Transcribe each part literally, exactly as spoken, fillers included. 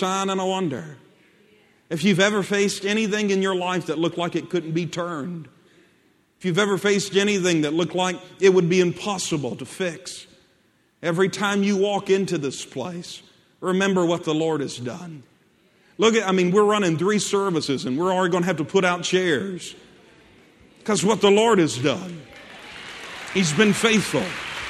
sign and a wonder. If you've ever faced anything in your life that looked like it couldn't be turned, if you've ever faced anything that looked like it would be impossible to fix, every time you walk into this place, remember what the Lord has done. Look at, I mean, we're running three services and we're already going to have to put out chairs because what the Lord has done. He's been faithful.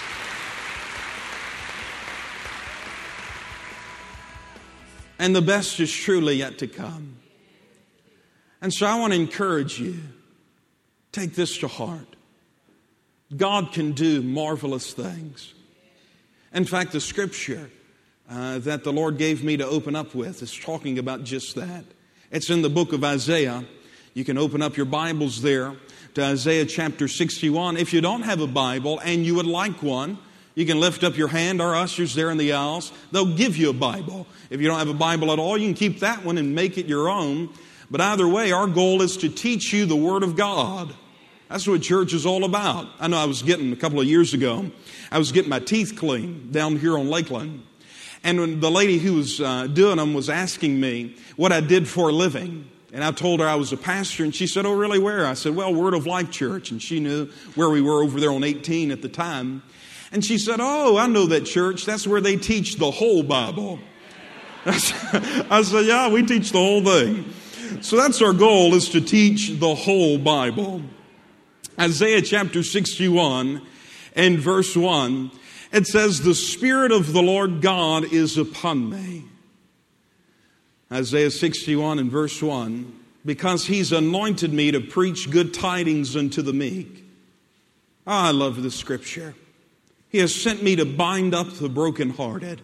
And the best is truly yet to come. And so I want to encourage you, take this to heart. God can do marvelous things. In fact, the scripture uh, that the Lord gave me to open up with is talking about just that. It's in the book of Isaiah. You can open up your Bibles there to Isaiah chapter sixty-one. If you don't have a Bible and you would like one, you can lift up your hand. Our ushers there in the aisles, they'll give you a Bible. If you don't have a Bible at all, you can keep that one and make it your own. But either way, our goal is to teach you the Word of God. That's what church is all about. I know I was getting, a couple of years ago, I was getting my teeth cleaned down here on Lakeland. And when the lady who was uh, doing them was asking me what I did for a living. And I told her I was a pastor, and she said, "Oh, really, where?" I said, "Well, Word of Life Church." And she knew where we were over there on eighteen at the time. And she said, "Oh, I know that church. That's where they teach the whole Bible." I said, "Yeah, we teach the whole thing." So that's our goal, is to teach the whole Bible. Isaiah chapter sixty-one and verse one, it says, "The Spirit of the Lord God is upon me." Isaiah sixty-one and verse one, "Because He's anointed me to preach good tidings unto the meek." Oh, I love this scripture. He has sent me to bind up the brokenhearted,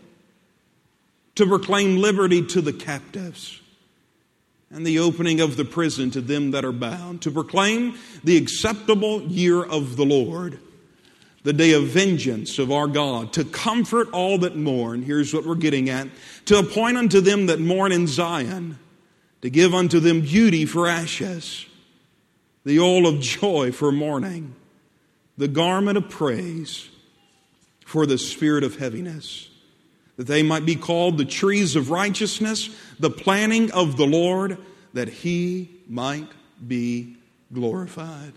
to proclaim liberty to the captives, and the opening of the prison to them that are bound, to proclaim the acceptable year of the Lord, the day of vengeance of our God, to comfort all that mourn. Here's what we're getting at. To appoint unto them that mourn in Zion, to give unto them beauty for ashes, the oil of joy for mourning, the garment of praise for the spirit of heaviness, that they might be called the trees of righteousness, the planting of the Lord, that He might be glorified.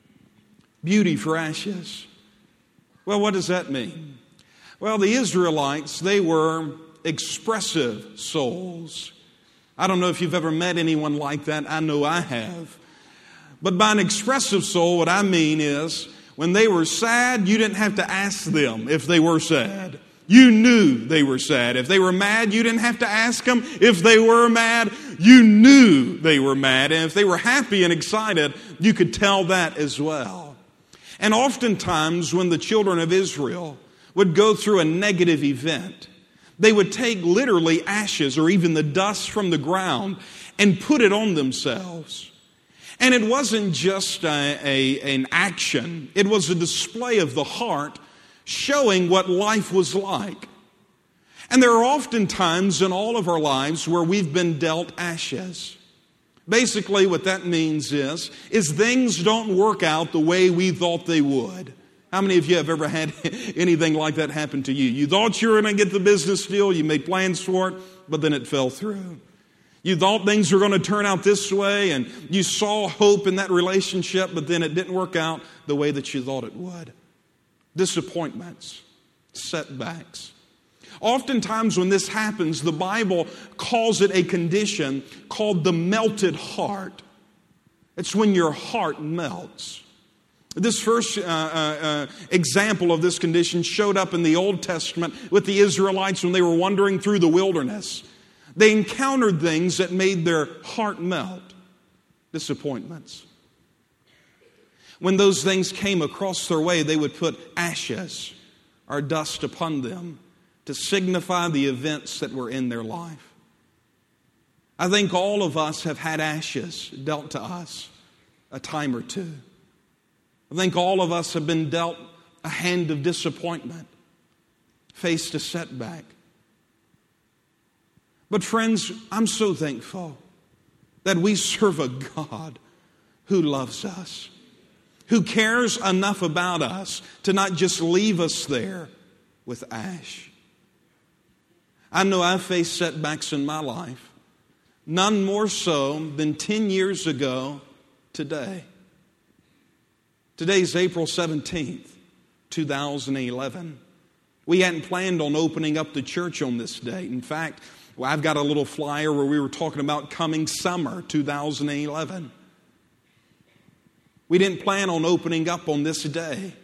Beauty for ashes. Well, what does that mean? Well, the Israelites, they were expressive souls. I don't know if you've ever met anyone like that. I know I have. But by an expressive soul, what I mean is, when they were sad, you didn't have to ask them if they were sad. You knew they were sad. If they were mad, you didn't have to ask them if they were mad. You knew they were mad. And if they were happy and excited, you could tell that as well. And oftentimes when the children of Israel would go through a negative event, they would take literally ashes or even the dust from the ground and put it on themselves. And it wasn't just a, a, an action. It was a display of the heart showing what life was like. And there are often times in all of our lives where we've been dealt ashes. Basically what that means is, is things don't work out the way we thought they would. How many of you have ever had anything like that happen to you? You thought you were going to get the business deal, you made plans for it, but then it fell through. You thought things were going to turn out this way, and you saw hope in that relationship, but then it didn't work out the way that you thought it would. Disappointments, setbacks. Oftentimes when this happens, the Bible calls it a condition called the melted heart. It's when your heart melts. This first uh, uh, uh, example of this condition showed up in the Old Testament with the Israelites when they were wandering through the wilderness. They encountered things that made their heart melt. Disappointments. When those things came across their way, they would put ashes or dust upon them to signify the events that were in their life. I think all of us have had ashes dealt to us a time or two. I think all of us have been dealt a hand of disappointment, faced a setback. But friends, I'm so thankful that we serve a God who loves us, who cares enough about us to not just leave us there with ash. I know I've faced setbacks in my life, none more so than ten years ago today. Today's April seventeenth, two thousand eleven. We hadn't planned on opening up the church on this date. In fact, well, I've got a little flyer where we were talking about coming summer two thousand eleven. We didn't plan on opening up on this day.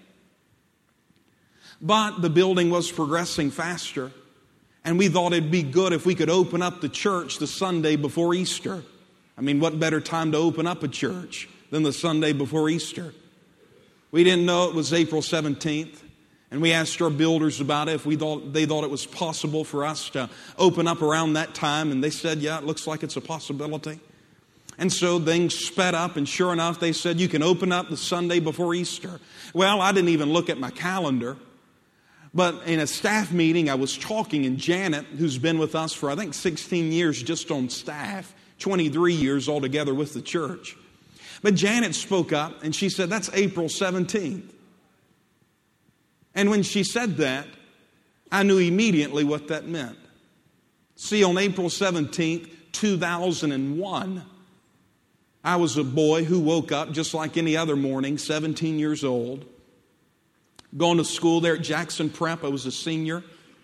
But the building was progressing faster, and we thought it'd be good if we could open up the church the Sunday before Easter. I mean, what better time to open up a church than the Sunday before Easter? We didn't know it was April seventeenth, and we asked our builders about it if we thought they thought it was possible for us to open up around that time, and they said, yeah, it looks like it's a possibility. And so things sped up, and sure enough, they said, you can open up the Sunday before Easter. Well, I didn't even look at my calendar. But in a staff meeting, I was talking, and Janet, who's been with us for, I think, sixteen years just on staff, twenty-three years altogether with the church. But Janet spoke up, and she said, that's April seventeenth. And when she said that, I knew immediately what that meant. See, on April seventeenth, two thousand one, I was a boy who woke up just like any other morning, seventeen years old, going to school there at Jackson Prep. I was a senior.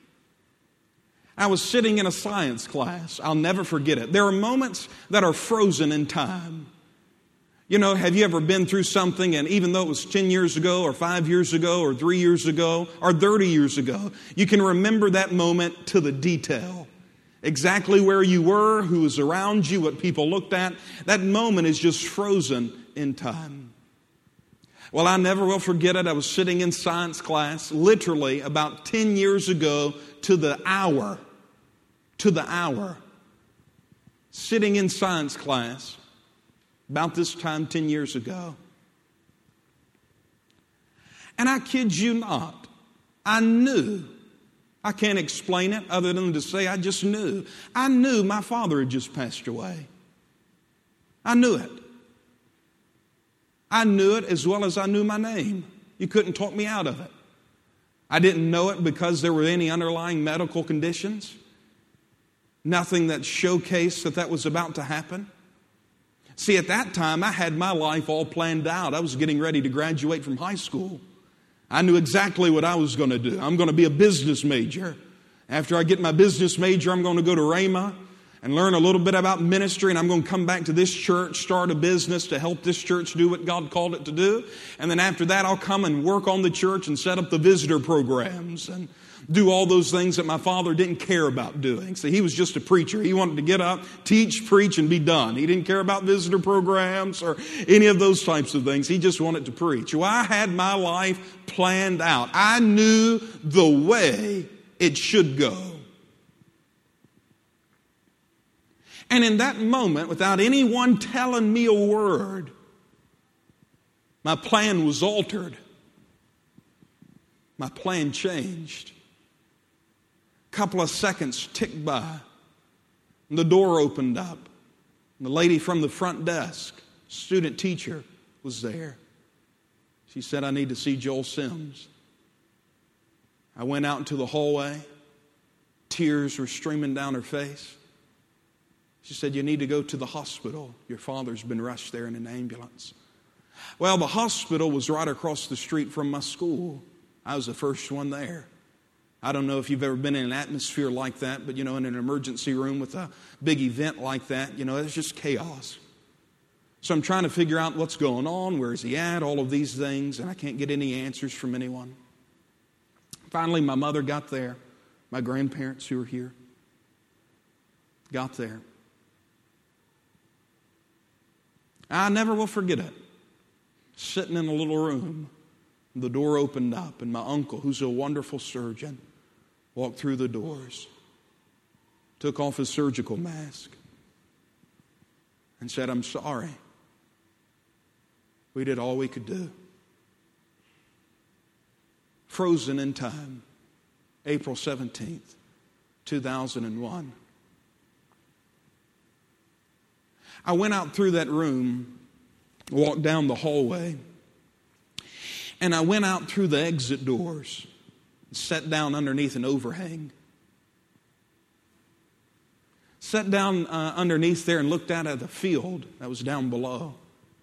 I was sitting in a science class. I'll never forget it. There are moments that are frozen in time. You know, have you ever been through something, and even though it was ten years ago or five years ago or three years ago or thirty years ago, you can remember that moment to the detail. Exactly where you were, who was around you, what people looked at. That moment is just frozen in time. Well, I never will forget it. I was sitting in science class literally about ten years ago to the hour, to the hour, sitting in science class about this time ten years ago. And I kid you not, I knew, I can't explain it other than to say I just knew. I knew my father had just passed away. I knew it. I knew it as well as I knew my name. You couldn't talk me out of it. I didn't know it because there were any underlying medical conditions. Nothing that showcased that that was about to happen. See, at that time, I had my life all planned out. I was getting ready to graduate from high school. I knew exactly what I was going to do. I'm going to be a business major. After I get my business major, I'm going to go to Rhema and learn a little bit about ministry, and I'm going to come back to this church, start a business to help this church do what God called it to do. And then after that, I'll come and work on the church and set up the visitor programs and do all those things that my father didn't care about doing. See, he was just a preacher. He wanted to get up, teach, preach, and be done. He didn't care about visitor programs or any of those types of things. He just wanted to preach. Well, I had my life planned out. I knew the way it should go. And in that moment, without anyone telling me a word, my plan was altered. My plan changed. A couple of seconds ticked by, and the door opened up. And the lady from the front desk, student teacher, was there. She said, I need to see Joel Sims. I went out into the hallway. Tears were streaming down her face. She said, you need to go to the hospital. Your father's been rushed there in an ambulance. Well, the hospital was right across the street from my school. I was the first one there. I don't know if you've ever been in an atmosphere like that, but, you know, in an emergency room with a big event like that, you know, it's just chaos. So I'm trying to figure out what's going on, where is he at, all of these things, and I can't get any answers from anyone. Finally, my mother got there. My grandparents who were here got there. I never will forget it. Sitting in a little room, the door opened up, and my uncle, who's a wonderful surgeon, walked through the doors, took off his surgical mask, and said, I'm sorry. We did all we could do. Frozen in time, April seventeenth, two thousand one. I went out through that room, walked down the hallway, and I went out through the exit doors, sat down underneath an overhang. Sat down uh, underneath there and looked out at the field that was down below.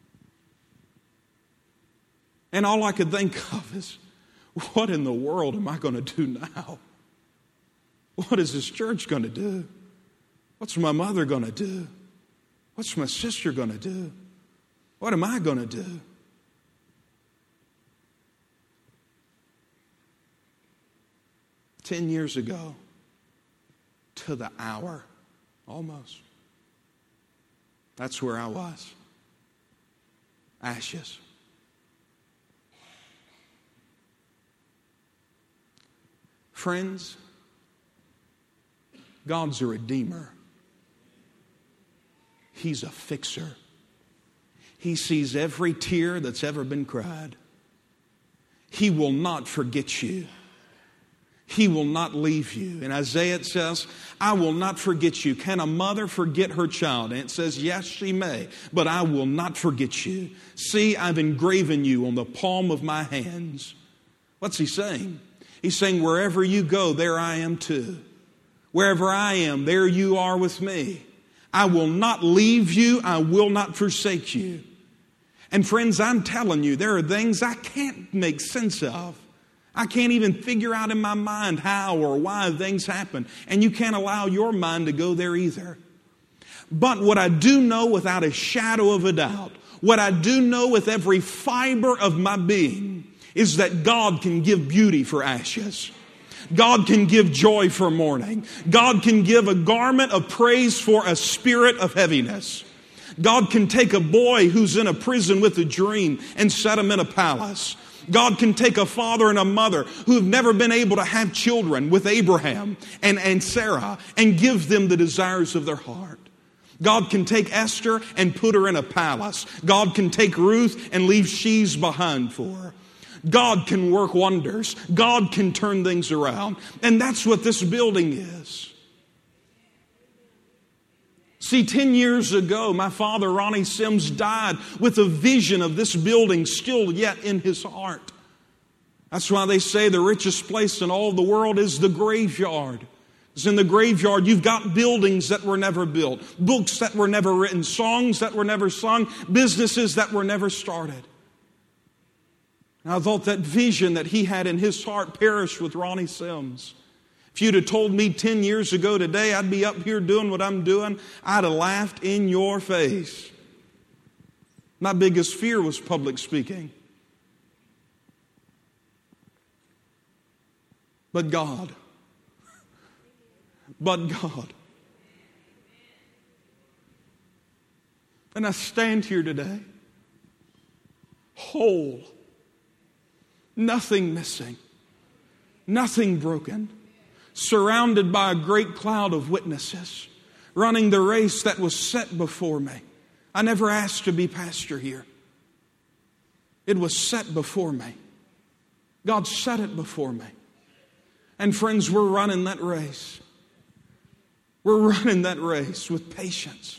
And all I could think of is, what in the world am I going to do now? What is this church going to do? What's my mother going to do? What's my sister going to do? What am I going to do? Ten years ago, to the hour, almost, that's where I was. Ashes. Friends, God's a redeemer. He's a fixer. He sees every tear that's ever been cried. He will not forget you. He will not leave you. In Isaiah it says, I will not forget you. Can a mother forget her child? And it says, yes, she may, but I will not forget you. See, I've engraven you on the palm of my hands. What's he saying? He's saying, wherever you go, there I am too. Wherever I am, there you are with me. I will not leave you. I will not forsake you. And friends, I'm telling you, there are things I can't make sense of. I can't even figure out in my mind how or why things happen. And you can't allow your mind to go there either. But what I do know without a shadow of a doubt, what I do know with every fiber of my being, is that God can give beauty for ashes. God can give joy for mourning. God can give a garment of praise for a spirit of heaviness. God can take a boy who's in a prison with a dream and set him in a palace. God can take a father and a mother who have never been able to have children with Abraham and, and Sarah and give them the desires of their heart. God can take Esther and put her in a palace. God can take Ruth and leave sheaves behind for her. God can work wonders. God can turn things around. And that's what this building is. See, ten years ago, my father, Ronnie Sims, died with a vision of this building still yet in his heart. That's why they say the richest place in all the world is the graveyard. Because in the graveyard, you've got buildings that were never built, books that were never written, songs that were never sung, businesses that were never started. And I thought that vision that he had in his heart perished with Ronnie Sims. If you'd have told me ten years ago today I'd be up here doing what I'm doing, I'd have laughed in your face. My biggest fear was public speaking. But God, but God. And I stand here today, whole, nothing missing, nothing broken, surrounded by a great cloud of witnesses, running the race that was set before me. I never asked to be pastor here. It was set before me. God set it before me. And friends, we're running that race. We're running that race with patience.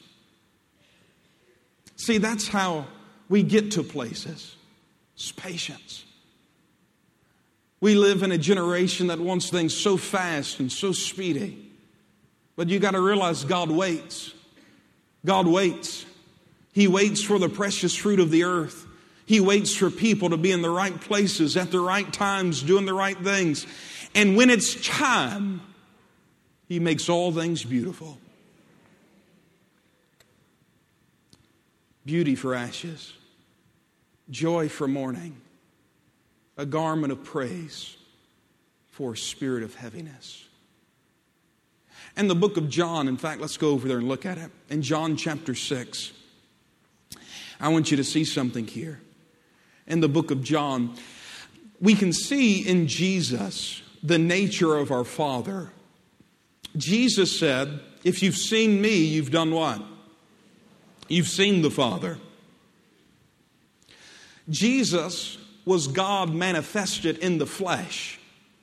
See, that's how we get to places. It's patience. We live in a generation that wants things so fast and so speedy. But you got to realize God waits. God waits. He waits for the precious fruit of the earth. He waits for people to be in the right places at the right times, doing the right things. And when it's time, He makes all things beautiful. Beauty for ashes, joy for mourning, a garment of praise for a spirit of heaviness. And the book of John, in fact, let's go over there and look at it. In John chapter six, I want you to see something here. In the book of John, we can see in Jesus the nature of our Father. Jesus said, if you've seen me, you've done what? You've seen the Father. Jesus was God manifested in the flesh.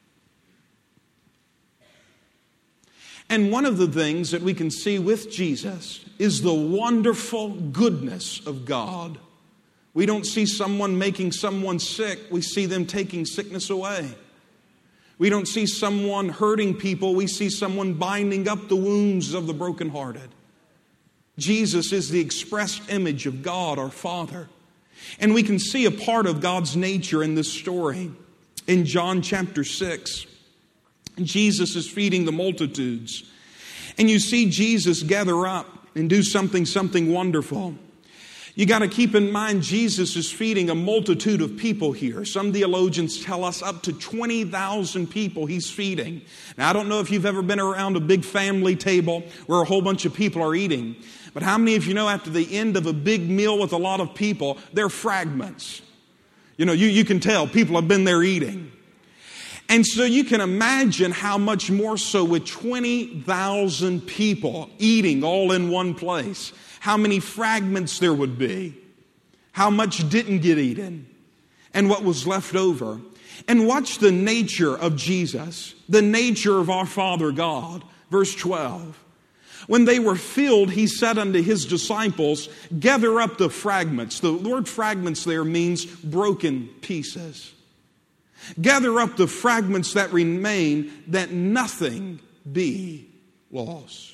And one of the things that we can see with Jesus is the wonderful goodness of God. We don't see someone making someone sick. We see them taking sickness away. We don't see someone hurting people. We see someone binding up the wounds of the brokenhearted. Jesus is the expressed image of God, our Father. And we can see a part of God's nature in this story. In John chapter six, Jesus is feeding the multitudes. And you see Jesus gather up and do something, something wonderful. You got to keep in mind, Jesus is feeding a multitude of people here. Some theologians tell us up to twenty thousand people he's feeding. Now, I don't know if you've ever been around a big family table where a whole bunch of people are eating. But how many of you know after the end of a big meal with a lot of people, they're fragments? You know, you, you can tell people have been there eating. And so you can imagine how much more so with twenty thousand people eating all in one place. How many fragments there would be. How much didn't get eaten. And what was left over. And watch the nature of Jesus. The nature of our Father God. Verse twelve. When they were filled, he said unto his disciples, gather up the fragments. The word fragments there means broken pieces. Gather up the fragments that remain, that nothing be lost.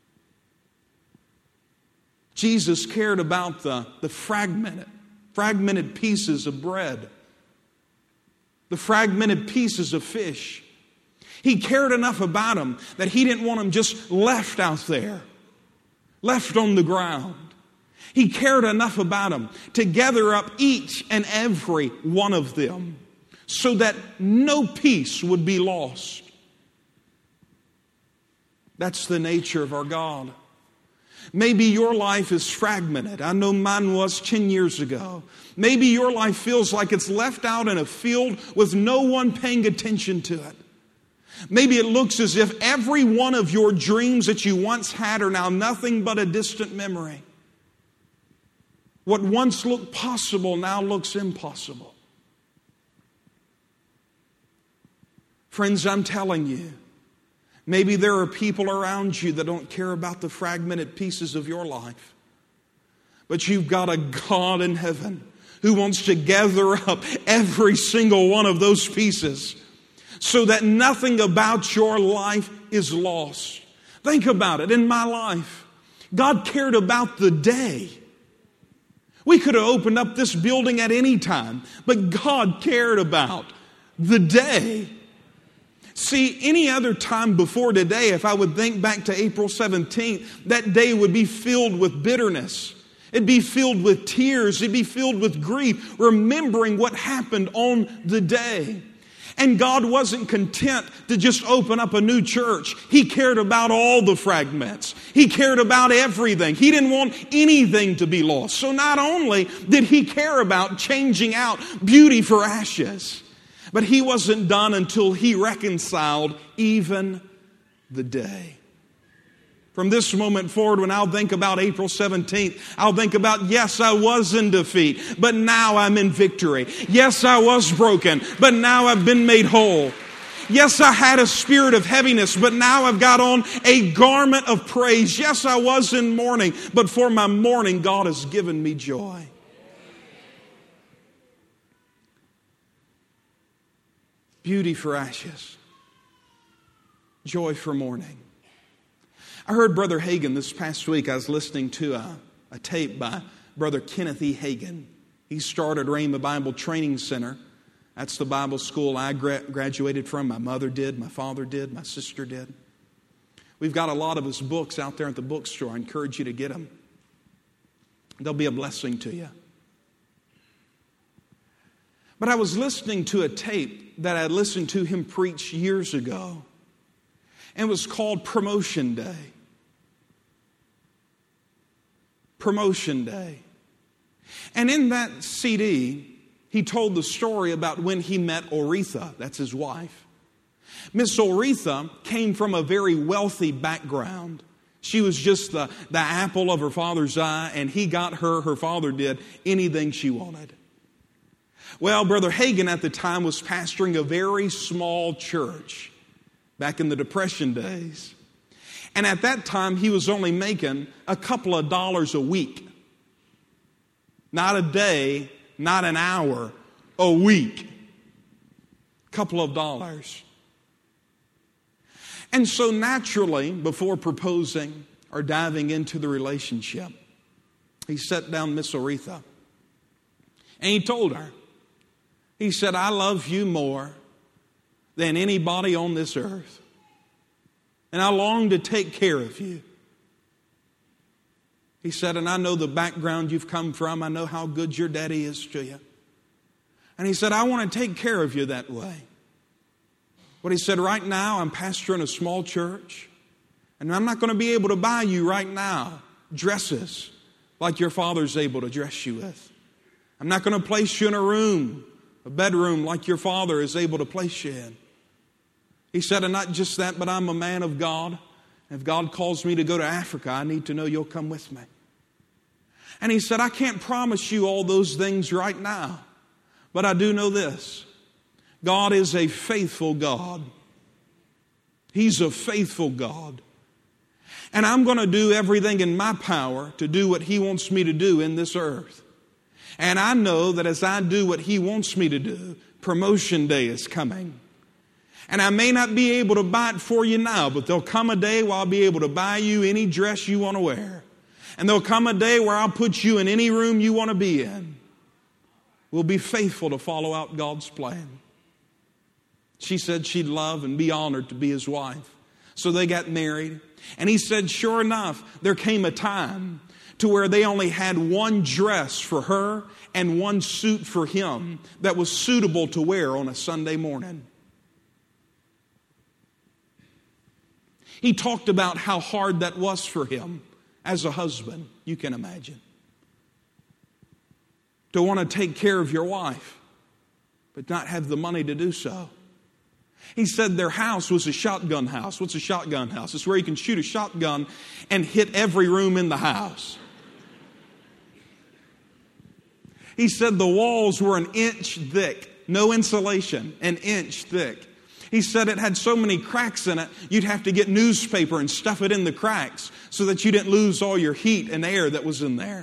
Jesus cared about the, the fragmented, fragmented pieces of bread, the fragmented pieces of fish. He cared enough about them that he didn't want them just left out there, left on the ground. He cared enough about them to gather up each and every one of them so that no piece would be lost. That's the nature of our God. Maybe your life is fragmented. I know mine was ten years ago. Maybe your life feels like it's left out in a field with no one paying attention to it. Maybe it looks as if every one of your dreams that you once had are now nothing but a distant memory. What once looked possible now looks impossible. Friends, I'm telling you, maybe there are people around you that don't care about the fragmented pieces of your life. But you've got a God in heaven who wants to gather up every single one of those pieces so that nothing about your life is lost. Think about it. In my life, God cared about the day. We could have opened up this building at any time, but God cared about the day. See, any other time before today, if I would think back to April seventeenth, that day would be filled with bitterness. It'd be filled with tears. It'd be filled with grief, remembering what happened on the day. And God wasn't content to just open up a new church. He cared about all the fragments. He cared about everything. He didn't want anything to be lost. So not only did he care about changing out beauty for ashes, but he wasn't done until he reconciled even the day. From this moment forward, when I'll think about April seventeenth, I'll think about, yes, I was in defeat, but now I'm in victory. Yes, I was broken, but now I've been made whole. Yes, I had a spirit of heaviness, but now I've got on a garment of praise. Yes, I was in mourning, but for my mourning, God has given me joy. Beauty for ashes. Joy for mourning. I heard Brother Hagin this past week. I was listening to a, a tape by Brother Kenneth E. Hagin. He started Rhema Bible Training Center. That's the Bible school I gra- graduated from. My mother did, my father did, my sister did. We've got a lot of his books out there at the bookstore. I encourage you to get them. They'll be a blessing to you. But I was listening to a tape that I listened to him preach years ago. And it was called Promotion Day. Promotion Day. And in that C D, he told the story about when he met Oretha. That's his wife. Miss Oretha came from a very wealthy background. She was just the, the apple of her father's eye, and he got her, her father did, anything she wanted. Well, Brother Hagin at the time was pastoring a very small church back in the Depression days. And at that time, he was only making a couple of dollars a week. Not a day, not an hour, a week. Couple of dollars. And so naturally, before proposing or diving into the relationship, he sat down Miss Aretha and he told her, he said, I love you more than anybody on this earth. And I long to take care of you. He said, and I know the background you've come from. I know how good your daddy is to you. And he said, I want to take care of you that way. But he said, right now I'm pastoring a small church. And I'm not going to be able to buy you right now dresses like your father's able to dress you with. I'm not going to place you in a room, a bedroom like your father is able to place you in. He said, and not just that, but I'm a man of God. If God calls me to go to Africa, I need to know you'll come with me. And he said, I can't promise you all those things right now, but I do know this. God is a faithful God. He's a faithful God. And I'm going to do everything in my power to do what He wants me to do in this earth. And I know that as I do what He wants me to do, promotion day is coming. And I may not be able to buy it for you now, but there'll come a day where I'll be able to buy you any dress you want to wear. And there'll come a day where I'll put you in any room you want to be in. We'll be faithful to follow out God's plan. She said she'd love and be honored to be his wife. So they got married. And he said, sure enough, there came a time to where they only had one dress for her and one suit for him that was suitable to wear on a Sunday morning. He talked about how hard that was for him as a husband, you can imagine. To want to take care of your wife, but not have the money to do so. He said their house was a shotgun house. What's a shotgun house? It's where you can shoot a shotgun and hit every room in the house. He said the walls were an inch thick, no insulation, an inch thick. He said it had so many cracks in it, you'd have to get newspaper and stuff it in the cracks so that you didn't lose all your heat and air that was in there.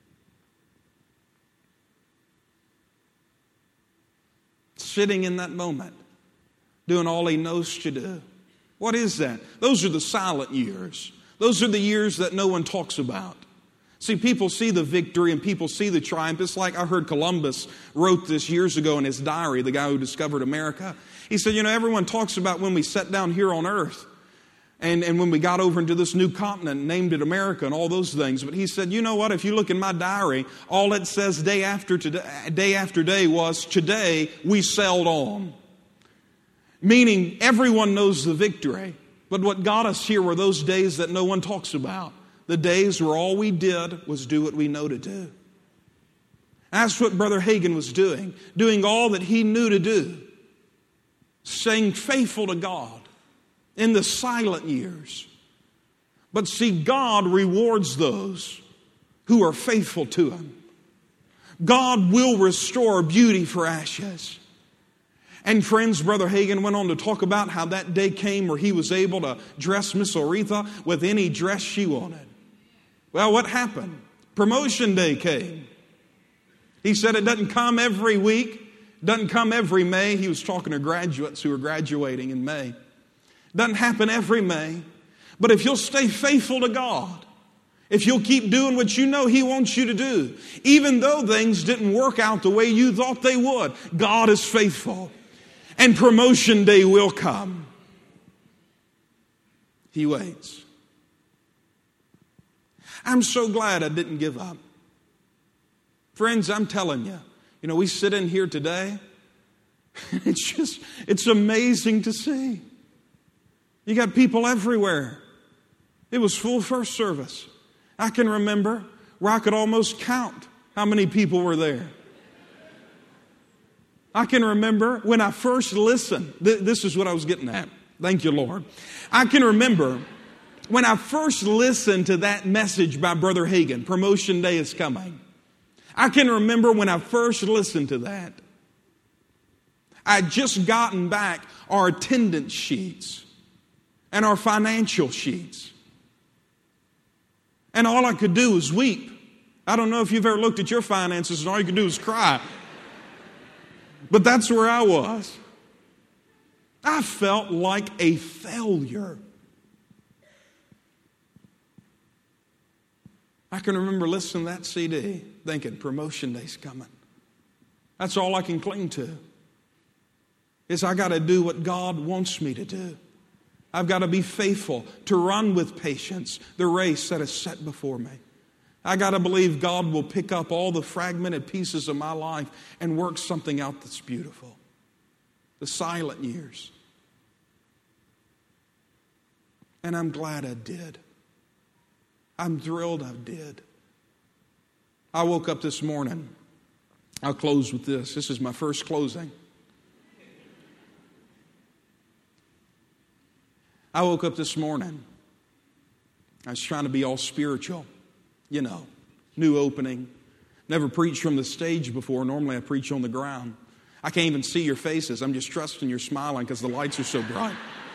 Sitting in that moment, doing all he knows to do. What is that? Those are the silent years. Those are the years that no one talks about. See, people see the victory and people see the triumph. It's like I heard Columbus wrote this years ago in his diary, the guy who discovered America. He said, you know, everyone talks about when we sat down here on earth and, and when we got over into this new continent and named it America and all those things. But he said, you know what, if you look in my diary, all it says day after today, day after day was, today we sailed on. Meaning everyone knows the victory. But what got us here were those days that no one talks about. The days where all we did was do what we know to do. That's what Brother Hagin was doing. Doing all that he knew to do. Staying faithful to God in the silent years. But see, God rewards those who are faithful to Him. God will restore beauty for ashes. And friends, Brother Hagin went on to talk about how that day came where he was able to dress Miss Aretha with any dress she wanted. Well, what happened? Promotion day came. He said it doesn't come every week, doesn't come every May. He was talking to graduates who were graduating in May. Doesn't happen every May. But if you'll stay faithful to God, if you'll keep doing what you know He wants you to do, even though things didn't work out the way you thought they would, God is faithful. And promotion day will come. He waits. I'm so glad I didn't give up. Friends, I'm telling you, you know, we sit in here today, it's just, it's amazing to see. You got people everywhere. It was full first service. I can remember where I could almost count how many people were there. I can remember when I first listened. Th- this is what I was getting at. Thank you, Lord. I can remember when I first listened to that message by Brother Hagin, Promotion Day is coming. I can remember when I first listened to that. I'd just gotten back our attendance sheets and our financial sheets. And all I could do was weep. I don't know if you've ever looked at your finances and all you could do is cry. But that's where I was. I felt like a failure. I can remember listening to that C D thinking, promotion day's coming. That's all I can cling to. Is I got to do what God wants me to do. I've got to be faithful to run with patience the race that is set before me. I got to believe God will pick up all the fragmented pieces of my life and work something out that's beautiful. The silent years. And I'm glad I did. I'm thrilled I did. I woke up this morning. I'll close with this. This is my first closing. I woke up this morning. I was trying to be all spiritual. You know, new opening. Never preached from the stage before. Normally I preach on the ground. I can't even see your faces. I'm just trusting you're smiling because the lights are so bright.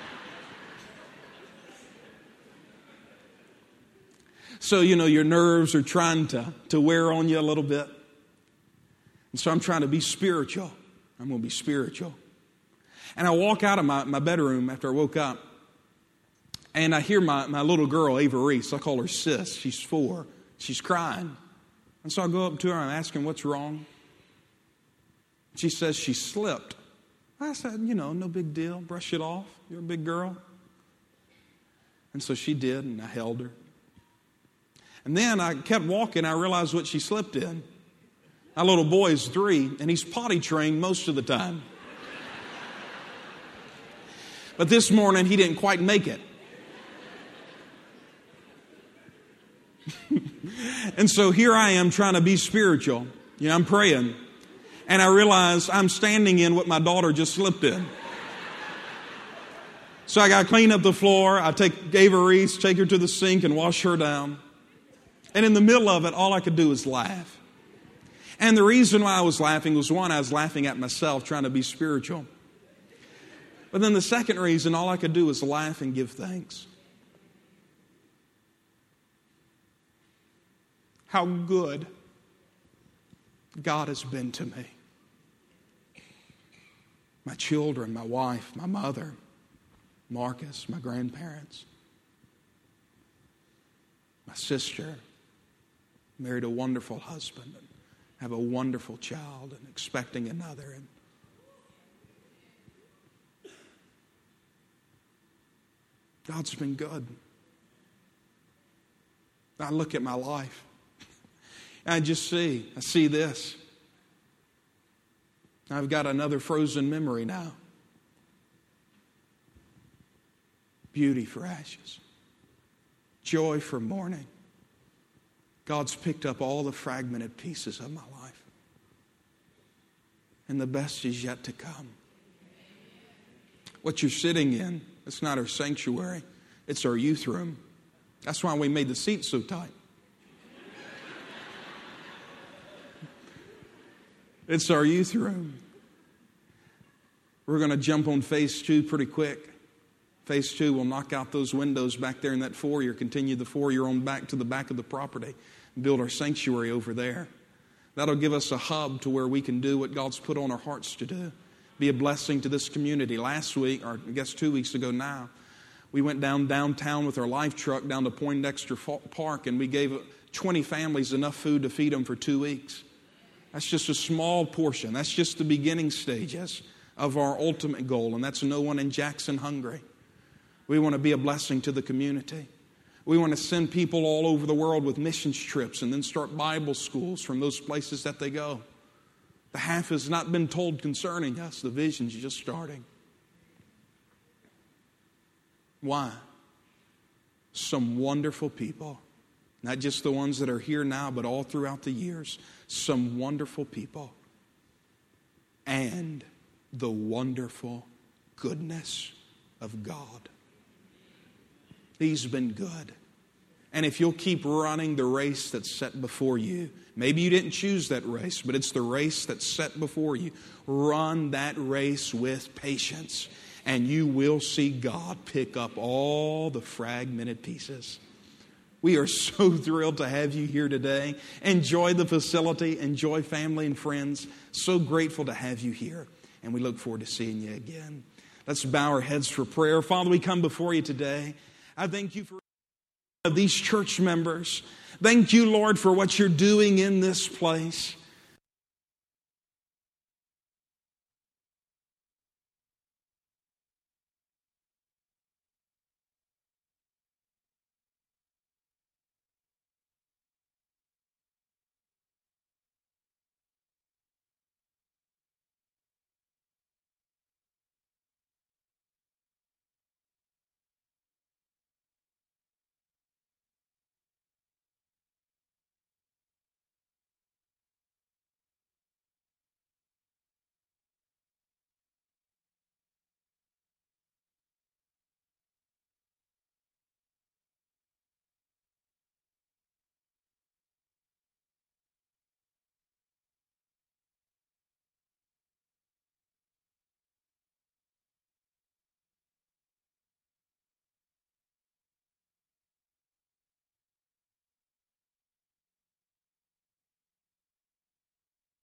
So, you know, your nerves are trying to, to wear on you a little bit. And so I'm trying to be spiritual. I'm going to be spiritual. And I walk out of my, my bedroom after I woke up. And I hear my, my little girl, Ava Reese. I call her Sis. She's four. She's crying. And so I go up to her and I ask her, what's wrong? She says she slipped. I said, you know, no big deal. Brush it off. You're a big girl. And so she did, and I held her. And then I kept walking. I realized what she slipped in. My little boy is three, and he's potty trained most of the time. But this morning, he didn't quite make it. And so here I am trying to be spiritual. You know, I'm praying. And I realize I'm standing in what my daughter just slipped in. So I got to clean up the floor. I take Ava Reese, take her to the sink and wash her down. And in the middle of it, all I could do was laugh. And the reason why I was laughing was, one, I was laughing at myself, trying to be spiritual. But then the second reason, all I could do was laugh and give thanks. How good God has been to me. My children, my wife, my mother, Marcus, my grandparents, my sister, married a wonderful husband and have a wonderful child and expecting another. And God's been good. I look at my life. I just see, I see this. I've got another frozen memory now. Beauty for ashes. Joy for mourning. God's picked up all the fragmented pieces of my life. And the best is yet to come. What you're sitting in, it's not our sanctuary. It's our youth room. That's why we made the seats so tight. It's our youth room. We're going to jump on phase two pretty quick. Phase two will knock out those windows back there in that foyer, continue the foyer on back to the back of the property, and build our sanctuary over there. That'll give us a hub to where we can do what God's put on our hearts to do. Be a blessing to this community. Last week, or I guess two weeks ago now, we went down downtown with our life truck down to Poindexter Park, and we gave twenty families enough food to feed them for two weeks. That's just a small portion. That's just the beginning stages of our ultimate goal, and that's no one in Jackson hungry. We want to be a blessing to the community. We want to send people all over the world with missions trips and then start Bible schools from those places that they go. The half has not been told concerning us. The vision's just starting. Why? Some wonderful people. Not just the ones that are here now, but all throughout the years. Some wonderful people. And the wonderful goodness of God. He's been good. And if you'll keep running the race that's set before you, maybe you didn't choose that race, but it's the race that's set before you. Run that race with patience, and you will see God pick up all the fragmented pieces. We are so thrilled to have you here today. Enjoy the facility. Enjoy family and friends. So grateful to have you here. And we look forward to seeing you again. Let's bow our heads for prayer. Father, we come before you today. I thank you for these church members. Thank you, Lord, for what you're doing in this place.